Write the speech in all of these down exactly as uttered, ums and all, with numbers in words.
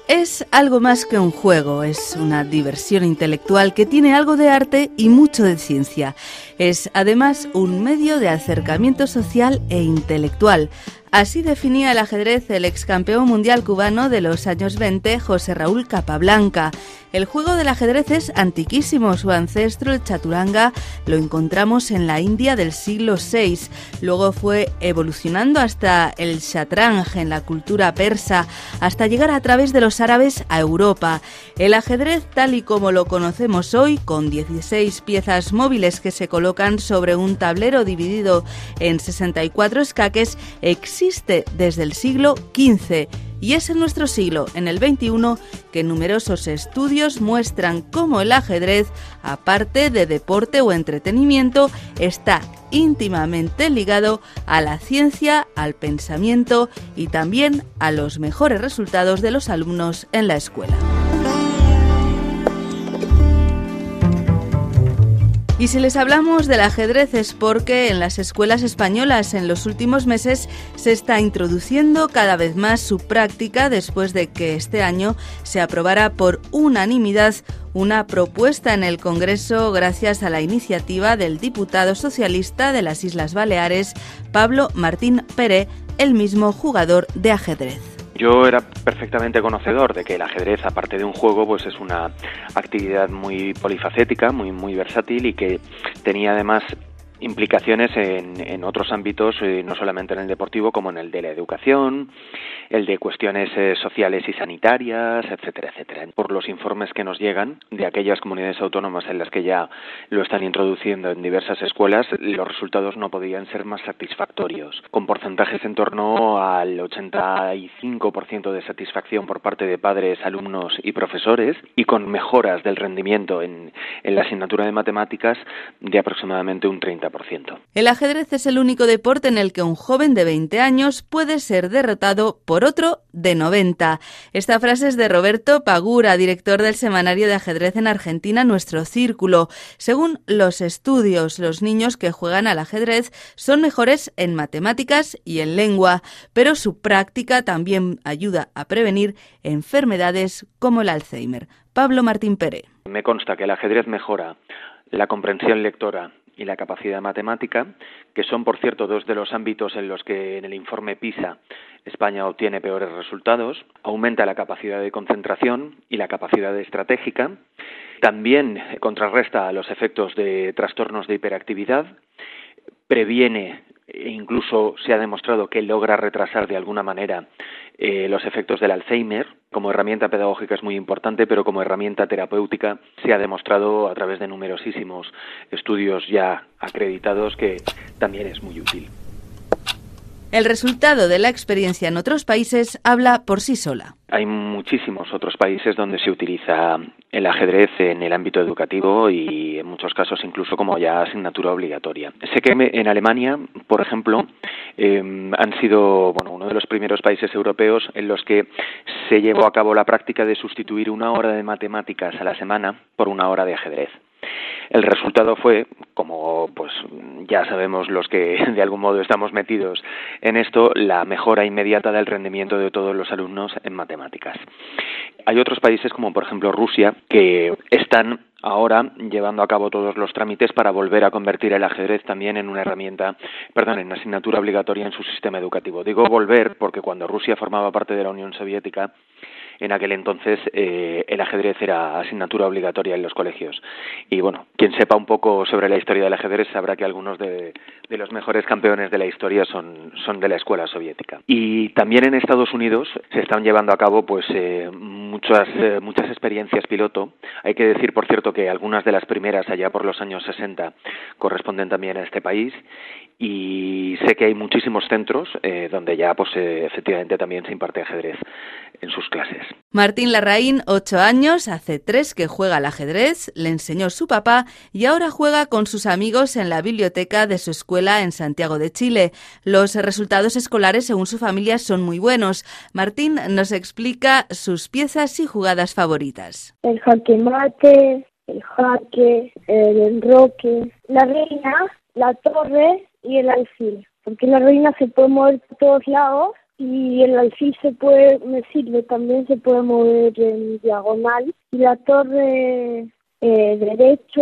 Es algo más que un juego, es una diversión intelectual que tiene algo de arte y mucho de ciencia. Es además un medio de acercamiento social e intelectual. Así definía el ajedrez el ex campeón mundial cubano de los años veinte, José Raúl Capablanca. El juego del ajedrez es antiquísimo. Su ancestro, el chaturanga, lo encontramos en la India del siglo seis. Luego fue evolucionando hasta el shatrang en la cultura persa, hasta llegar a través de los árabes a Europa. El ajedrez, tal y como lo conocemos hoy, con dieciséis piezas móviles que se colocan sobre un tablero dividido en sesenta y cuatro escaques, existe desde el siglo quince. Y es en nuestro siglo, en el veintiuno, que numerosos estudios muestran cómo el ajedrez, aparte de deporte o entretenimiento, está íntimamente ligado a la ciencia, al pensamiento y también a los mejores resultados de los alumnos en la escuela. Y si les hablamos del ajedrez es porque en las escuelas españolas en los últimos meses se está introduciendo cada vez más su práctica después de que este año se aprobara por unanimidad una propuesta en el Congreso gracias a la iniciativa del diputado socialista de las Islas Baleares, Pablo Martín Pere, el mismo jugador de ajedrez. Yo era perfectamente conocedor de que el ajedrez, aparte de un juego, pues es una actividad muy polifacética, muy muy versátil y que tenía además implicaciones en, en otros ámbitos, eh, no solamente en el deportivo, como en el de la educación, el de cuestiones eh, sociales y sanitarias, etcétera, etcétera. Por los informes que nos llegan de aquellas comunidades autónomas en las que ya lo están introduciendo en diversas escuelas, los resultados no podían ser más satisfactorios, con porcentajes en torno al ochenta y cinco por ciento de satisfacción por parte de padres, alumnos y profesores, y con mejoras del rendimiento en, en la asignatura de matemáticas de aproximadamente un treinta por ciento. El ajedrez es el único deporte en el que un joven de veinte años puede ser derrotado por otro de noventa. Esta frase es de Roberto Pagura, director del semanario de ajedrez en Argentina, Nuestro Círculo. Según los estudios, los niños que juegan al ajedrez son mejores en matemáticas y en lengua, pero su práctica también ayuda a prevenir enfermedades como el Alzheimer. Pablo Martín Pere. Me consta que el ajedrez mejora la comprensión lectora y la capacidad matemática, que son, por cierto, dos de los ámbitos en los que en el informe PISA España obtiene peores resultados. Aumenta la capacidad de concentración y la capacidad estratégica. También contrarresta los efectos de trastornos de hiperactividad. Previene e incluso se ha demostrado que logra retrasar de alguna manera eh, los efectos del Alzheimer. Como herramienta pedagógica es muy importante, pero como herramienta terapéutica se ha demostrado a través de numerosísimos estudios ya acreditados que también es muy útil. El resultado de la experiencia en otros países habla por sí sola. Hay muchísimos otros países donde se utiliza el ajedrez en el ámbito educativo y en muchos casos incluso como ya asignatura obligatoria. Sé que en Alemania, por ejemplo, eh, han sido bueno, uno de los primeros países europeos en los que se llevó a cabo la práctica de sustituir una hora de matemáticas a la semana por una hora de ajedrez. El resultado fue, como pues ya sabemos los que de algún modo estamos metidos en esto, la mejora inmediata del rendimiento de todos los alumnos en matemáticas. Hay otros países como por ejemplo Rusia que están ahora llevando a cabo todos los trámites para volver a convertir el ajedrez también en una herramienta, perdón, en una asignatura obligatoria en su sistema educativo. Digo volver porque cuando Rusia formaba parte de la Unión Soviética, en aquel entonces eh, el ajedrez era asignatura obligatoria en los colegios. Y bueno, quien sepa un poco sobre la historia del ajedrez sabrá que algunos de, de los mejores campeones de la historia son, son de la escuela soviética. Y también en Estados Unidos se están llevando a cabo pues eh, muchas, eh, muchas experiencias piloto. Hay que decir, por cierto, que algunas de las primeras allá por los años sesenta corresponden también a este país. Y sé que hay muchísimos centros eh, donde ya pues eh, efectivamente también se imparte ajedrez en sus clases. Martín Larraín, ocho años, hace tres que juega al ajedrez, le enseñó su papá y ahora juega con sus amigos en la biblioteca de su escuela en Santiago de Chile. Los resultados escolares, según su familia, son muy buenos. Martín nos explica sus piezas y jugadas favoritas. El jaque mate, el jaque, el enroque, la reina, la torre y el alfil. Porque la reina se puede mover por todos lados y el alfil se puede, me sirve, también se puede mover en diagonal, y la torre eh, derecho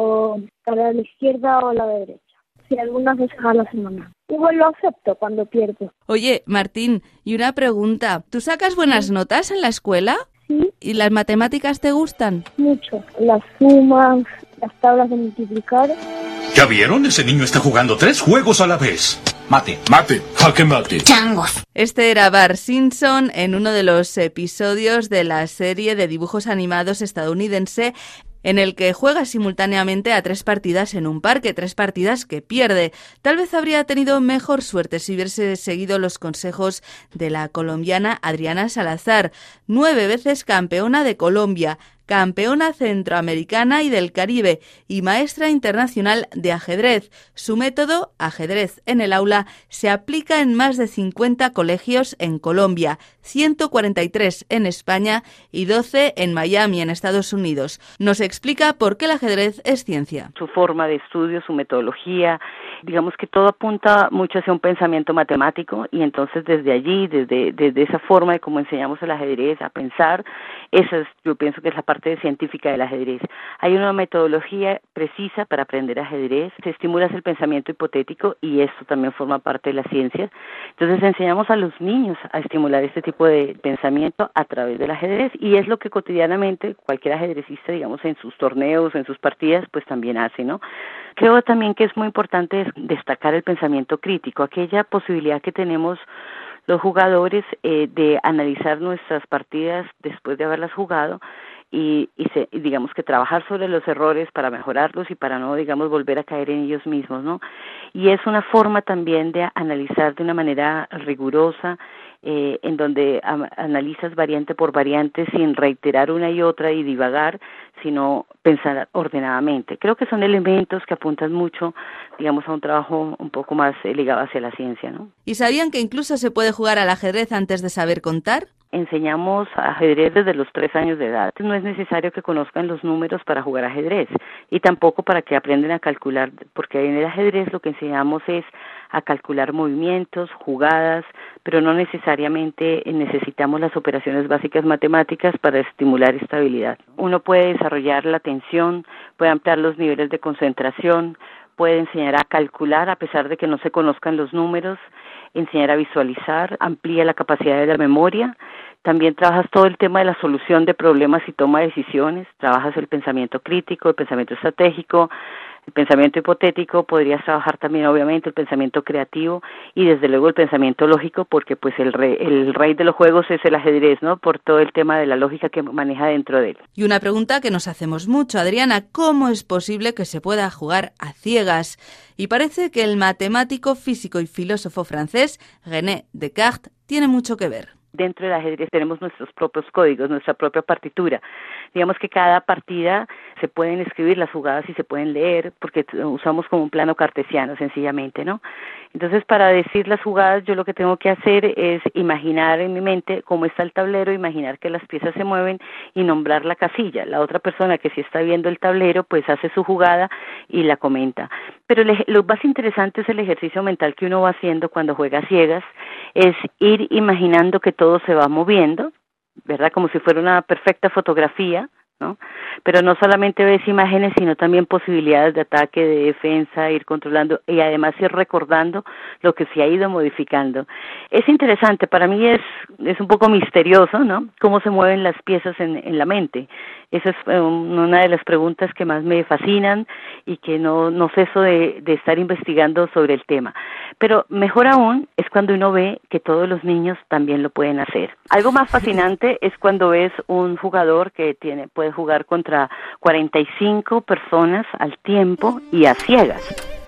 o para la izquierda o la derecha. Sí, algunas veces a la semana. Igual lo acepto cuando pierdo. Oye, Martín, y una pregunta. ¿Tú sacas buenas notas en la escuela? Sí. ¿Y las matemáticas te gustan? Mucho. Las sumas, las tablas de multiplicar. ¿Ya vieron? Ese niño está jugando tres juegos a la vez. Mate, mate, jaque mate. Changos. Este era Bart Simpson en uno de los episodios de la serie de dibujos animados estadounidense en el que juega simultáneamente a tres partidas en un parque, tres partidas que pierde. Tal vez habría tenido mejor suerte si hubiese seguido los consejos de la colombiana Adriana Salazar, nueve veces campeona de Colombia, campeona centroamericana y del Caribe y maestra internacional de ajedrez. Su método, ajedrez en el aula, se aplica en más de cincuenta colegios en Colombia, ciento cuarenta y tres en España y doce en Miami, en Estados Unidos. Nos explica por qué el ajedrez es ciencia. Su forma de estudio, su metodología, digamos que todo apunta mucho hacia un pensamiento matemático y entonces desde allí, desde, desde esa forma de cómo enseñamos el ajedrez a pensar, esa es, yo pienso que es la parte científica del ajedrez. Hay una metodología precisa para aprender ajedrez, se estimula el pensamiento hipotético y esto también forma parte de la ciencia. Entonces enseñamos a los niños a estimular este tipo de pensamiento a través del ajedrez y es lo que cotidianamente cualquier ajedrecista, digamos, en sus torneos, en sus partidas, pues también hace, ¿no? Creo también que es muy importante destacar el pensamiento crítico, aquella posibilidad que tenemos los jugadores eh, de analizar nuestras partidas después de haberlas jugado y, y, se, y digamos que trabajar sobre los errores para mejorarlos y para no, digamos, volver a caer en ellos mismos, ¿no? Y es una forma también de analizar de una manera rigurosa, eh, en donde a, analizas variante por variante sin reiterar una y otra y divagar, sino pensar ordenadamente. Creo que son elementos que apuntan mucho, digamos, a un trabajo un poco más eh, ligado hacia la ciencia, ¿no? ¿Y sabían que incluso se puede jugar al ajedrez antes de saber contar? Enseñamos ajedrez desde los tres años de edad. No es necesario que conozcan los números para jugar ajedrez y tampoco para que aprendan a calcular, porque en el ajedrez lo que enseñamos es a calcular movimientos, jugadas, pero no necesariamente necesitamos las operaciones básicas matemáticas para estimular esta habilidad. Uno puede desarrollar la atención, puede ampliar los niveles de concentración, puede enseñar a calcular a pesar de que no se conozcan los números, enseñar a visualizar, amplía la capacidad de la memoria. También trabajas todo el tema de la solución de problemas y toma de decisiones, trabajas el pensamiento crítico, el pensamiento estratégico, el pensamiento hipotético, podrías trabajar también obviamente el pensamiento creativo y desde luego el pensamiento lógico, porque pues el rey, el rey de los juegos es el ajedrez, ¿no? Por todo el tema de la lógica que maneja dentro de él. Y una pregunta que nos hacemos mucho, Adriana, ¿cómo es posible que se pueda jugar a ciegas? Y parece que el matemático, físico y filósofo francés René Descartes tiene mucho que ver. Dentro del ajedrez tenemos nuestros propios códigos, nuestra propia partitura. Digamos que cada partida se pueden escribir las jugadas y se pueden leer porque usamos como un plano cartesiano sencillamente, ¿no? Entonces, para decir las jugadas, yo lo que tengo que hacer es imaginar en mi mente cómo está el tablero, imaginar que las piezas se mueven y nombrar la casilla. La otra persona que sí está viendo el tablero, pues hace su jugada y la comenta. Pero lo más interesante es el ejercicio mental que uno va haciendo cuando juega a ciegas, es ir imaginando que todo se va moviendo, ¿verdad? Como si fuera una perfecta fotografía, ¿no? Pero no solamente ves imágenes, sino también posibilidades de ataque, de defensa, ir controlando y además ir recordando lo que se ha ido modificando. Es interesante, para mí es es un poco misterioso, ¿no? Cómo se mueven las piezas en, en la mente. Esa es una de las preguntas que más me fascinan y que no, no ceso de, de estar investigando sobre el tema. Pero mejor aún es cuando uno ve que todos los niños también lo pueden hacer. Algo más fascinante es cuando ves un jugador que tiene puede jugar contra cuarenta y cinco personas al tiempo y a ciegas.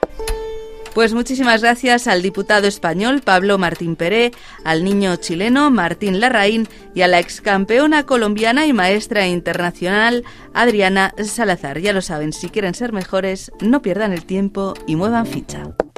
Pues muchísimas gracias al diputado español Pablo Martín Pérez, al niño chileno Martín Larraín y a la excampeona colombiana y maestra internacional Adriana Salazar. Ya lo saben, si quieren ser mejores, no pierdan el tiempo y muevan ficha.